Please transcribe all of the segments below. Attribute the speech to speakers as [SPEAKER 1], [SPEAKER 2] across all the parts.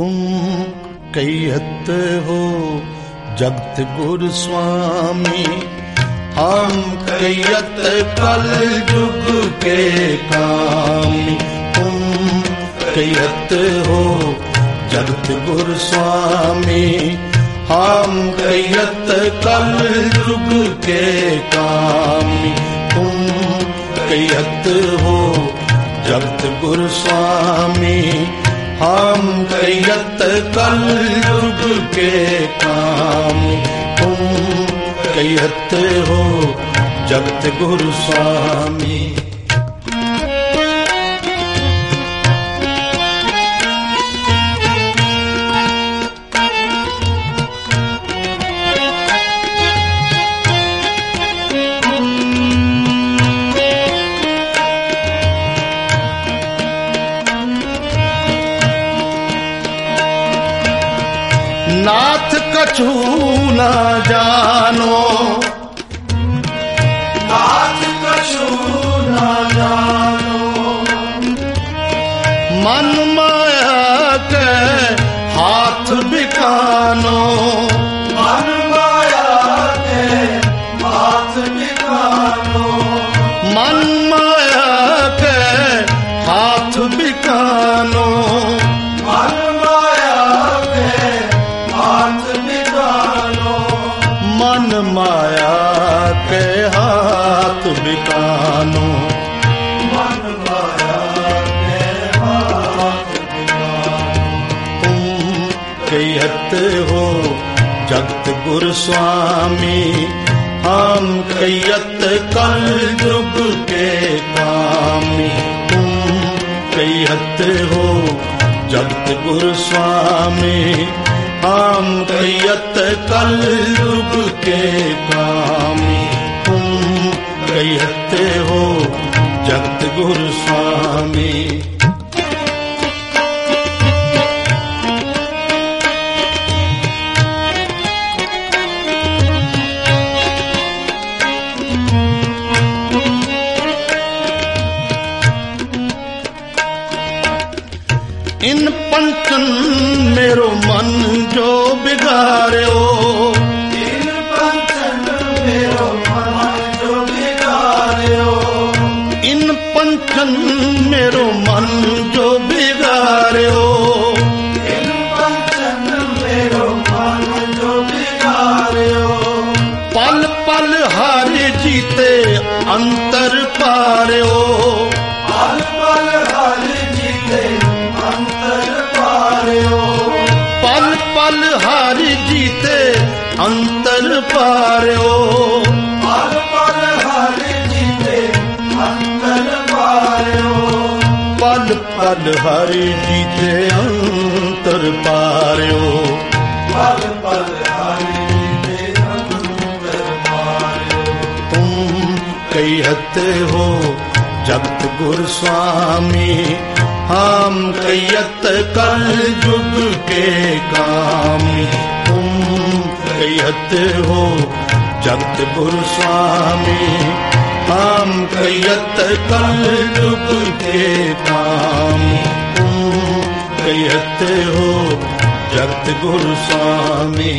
[SPEAKER 1] तुम कहत हो जगत गुरु स्वामी, हम कहत कल युग के कामी। तुम कहत हो जगत गुरु स्वामी, हम कहत कल युग के कामी। तुम कहत हो जगत गुरु स्वामी, हम कहत कल युग के कामी। तुम कहत हो जगत गुरु स्वामी। नाथ कछु न जानो, नाथ कछु न जानो, मन माया के हाथ बिकानो। मन माया के हाथ बिकानो, मन माया के हाथ बिकानो। मन माया के हाथ बिकानो, मन माया के हाथ बिकानो। तुम कहत हो जगत गुरु स्वामी, हम कहत कल युग के कामी। तुम कहत हो जगत गुरु स्वामी, हम कहत कल युग के कामी। तुम कहत हो जगत गुरु स्वामी। इन पंचन मेरो मन जो बिगाड़ो, इन पंचन मेरो मन जो बिगाड़ो। इन पंचन मेरो मन जो बिगाड़ो, इन पंचन मेरो मन जो बिगाड़ो। पल पल हारे जीते अंतर पारो, पल पल हारे जीते अंतर पारो। पल पल हारी जीते अंतर पारो, पल पल हारी जीते अंतर पारो। पल पल हारी जीते अंतर पारो, पल पल हारी जीते अंतर पारो। तुम कहत हो जगत गुरु स्वामी, हम कहत कल युग के कामी। तुम कहत हो जगत गुरु स्वामी, हम कहत कल युग के कामी। तुम कहत हो जगत गुरु स्वामी।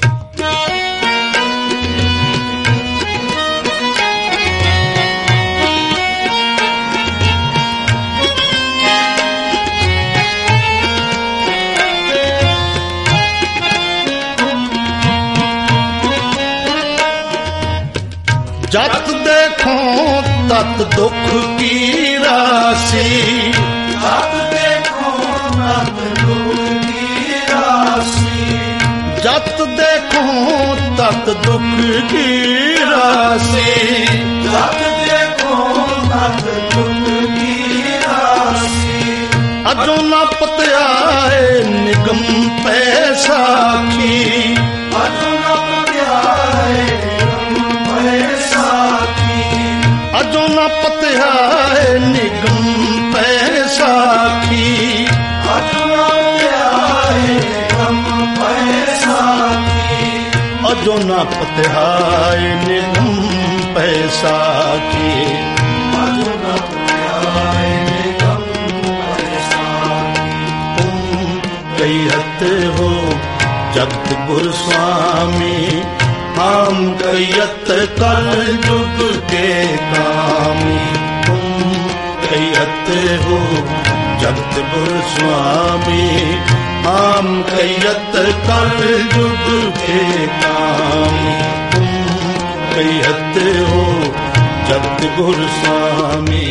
[SPEAKER 1] जत देखो तत दुख की राशि, जत देखो तत दुख की राशि। जत देखो तत दुख की राशि, जत देखो तत दुख की राशि। अजो न पत्याए निगम पैसाखी, अजो न पत्याए अजो न पत्याए निगम पैसाखी, अजो न पत्याए निगम पैसाखी। अजो न पत्याए निगम पैसाखी, अजो न पत्याए निगम पैसाखी। तुम कहत हो जगत गुरु स्वामी, हम कैयत कल युग के कामी। तुम कैयत हो जगत गुरु स्वामी, हम कैयत कल युग के कामी। तुम कैयत हो जगत गुरु स्वामी।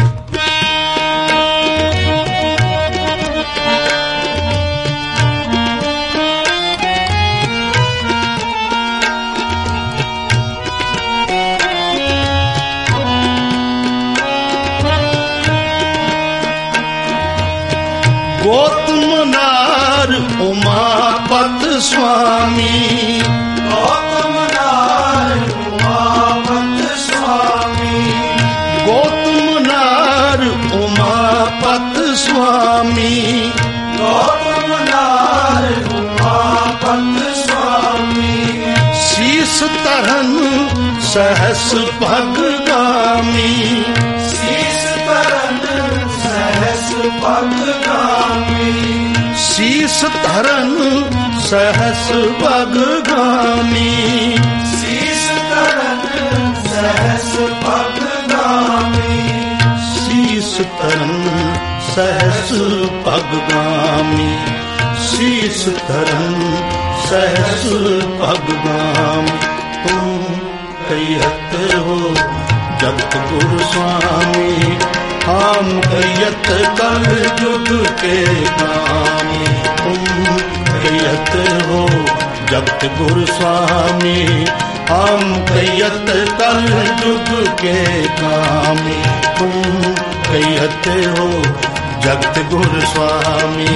[SPEAKER 1] गौतम नार उमापत स्वामी,
[SPEAKER 2] गौतम नार उमापत स्वामी,
[SPEAKER 1] गौतम नार उमापत स्वामी,
[SPEAKER 2] गौतम नार उमापत स्वामी।
[SPEAKER 1] शीस तरन सहस भगगामी,
[SPEAKER 2] शीस तरन सहस भगगामी,
[SPEAKER 1] शीस धरन सहस भगगामी,
[SPEAKER 2] शीस तरन सहस भगगामी,
[SPEAKER 1] शीस तरन सहस भगगामी, शीस तरन सहस भगगामी। तुम कैयत हो जगत गुरु स्वामी, हम कैयत कल युग के कामी। तुम कैयत हो जगत गुरु स्वामी, हम कैयत कल युग के कामी। तुम कैयत हो जगत गुरु स्वामी।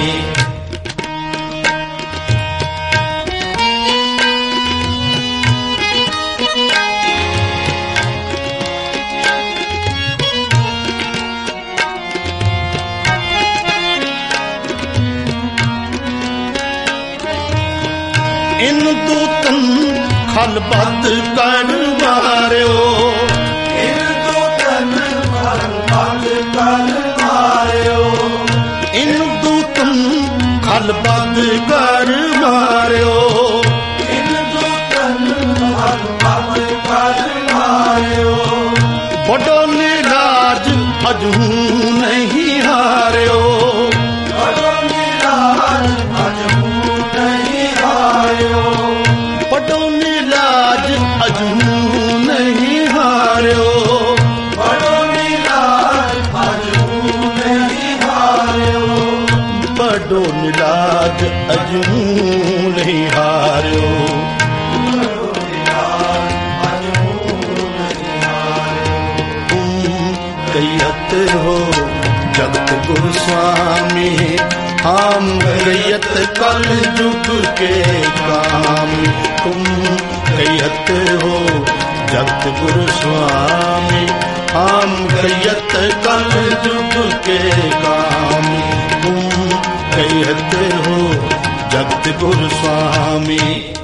[SPEAKER 1] इन दूतन खलबत कर मारियो,
[SPEAKER 2] इन दूतन खलबत कर मारियो,
[SPEAKER 1] इन दूतन खलबत कर मारियो,
[SPEAKER 2] इन दूतन खलबत कर मारियो।
[SPEAKER 1] बड़ो निराज अजहू नहीं हारियो,
[SPEAKER 2] बड़ो निराज अजहू नहीं हारियो,
[SPEAKER 1] बड़ो निराज अजहू नहीं हारियो,
[SPEAKER 2] बड़ो निराज अजहू नहीं हारियो,
[SPEAKER 1] बड़ो निराज अजहू नहीं हारियो।
[SPEAKER 2] बड़ो निराज अजहू नहीं हारियो।
[SPEAKER 1] तुम कैयत हो जगत गुरु स्वामी, हम कैयत कल युग के कामी। तुम कैयत हो जगत गुरु स्वामी, हम कैयत कल युग के कामी। तुम कैयत हो जगत गुरु स्वामी।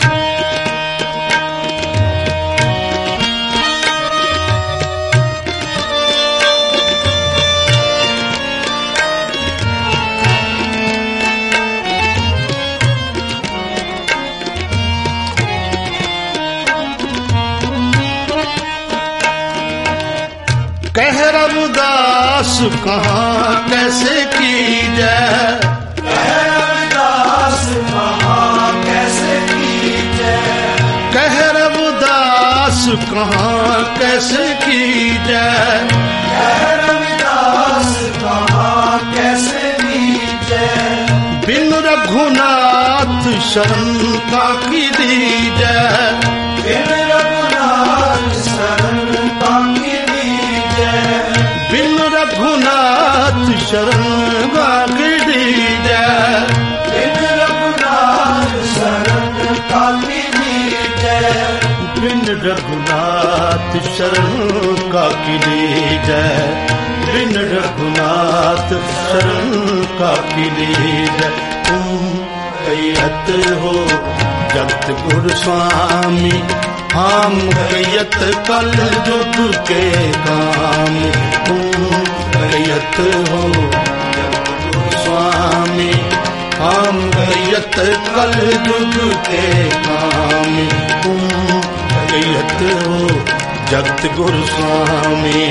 [SPEAKER 1] कह रविदास कहाँ कैसे की जाए,
[SPEAKER 2] कह रविदास कहाँ कैसे की जाए,
[SPEAKER 1] कह रविदास कहाँ कैसे की जाए,
[SPEAKER 2] कह रविदास कहाँ कैसे की जाए।
[SPEAKER 1] बिन रघुनाथ शरण का की दी जाए,
[SPEAKER 2] बिन रघुनाथ शरण का की दी जाए,
[SPEAKER 1] बिन रघुनाथ शरण का की दी जाए,
[SPEAKER 2] बिन रघुनाथ शरण का की दी जाए,
[SPEAKER 1] बिन रघुनाथ शरण का की दी जाए, बिन रघुनाथ शरण का की दी जाए। तुम कैयत हो जगत गुरु स्वामी, हम कैयत कल युग के कामी। तुम कैयत हो जगत गुरु स्वामी, हम कैयत कैयत कल युग के कामी, तुम कैयत हो जगत गुरु स्वामी।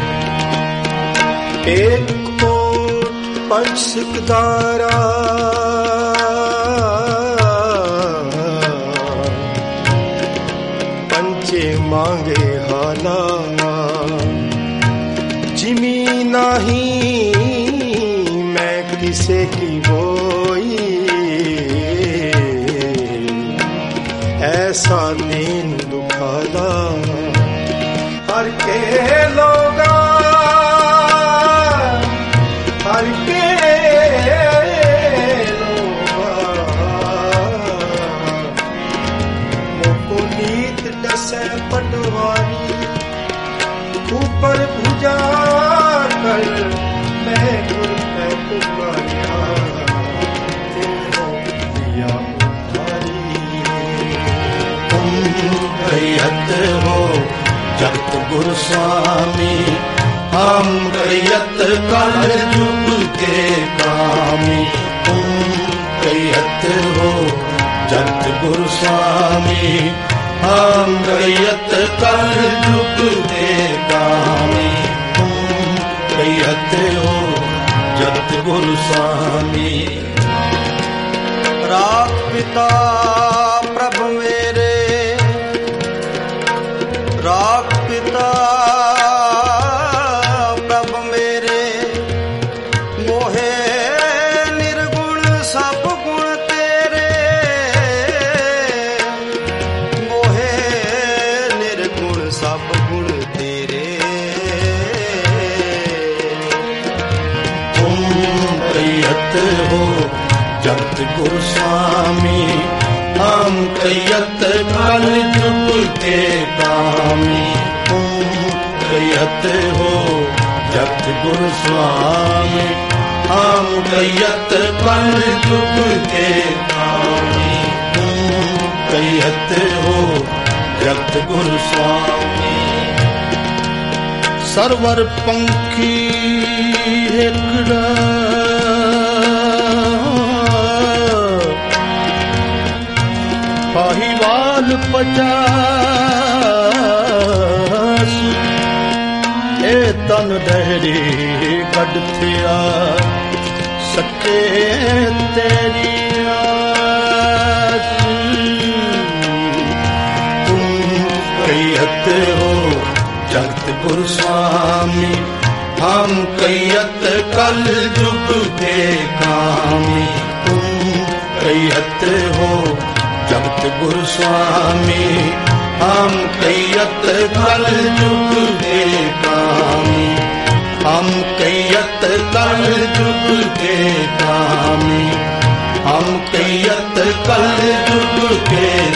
[SPEAKER 2] एक ओट पंच सिकदारा, पंचे मांगे हाला, जिमी नाही मैं किसे की बोई, ऐसा दीन दुखाला हर के लोगा, हर के मोको नीत दसे पटवारी, ऊपर भुजा कर मैं गुर पे पुकारिया, दिया उधारी।
[SPEAKER 1] तुम कैयत हो जगत गुरु स्वामी, हम कैयत कल युग के कामी। तुम कैयत हो जगत गुरु स्वामी, हम कैयत कल युग के कामी। तुम कैयत हो जगत गुरु स्वामी।
[SPEAKER 2] राख पिता प्रभु मेरे, राख पिता प्रभु मेरे, मोहे निर्गुण सब गुण तेरे, मोहे निर्गुण सब गुण तेरे।
[SPEAKER 1] तुम कैयत हो जगत गुरु स्वामी, हम कैयत कल युग के कामी। तुम कैयत हो जगत गुरु स्वामी, हम कैयत कल युग के कामी। तुम कैयत हो जगत गुरु स्वामी। सरवर पंखी एकड़ा, पाहीवाल 50, ए तन डहरी गढ़ थिया, सके तेरी आस। तुम कैयत हो जगत गुरु स्वामी, हम कैयत कल युग के कामी। तुम कैयत हो जगत गुरु स्वामी, हम कैयत कल युग के कामी। हम कैयत कल युग के कामी, हम कैयत कल युग के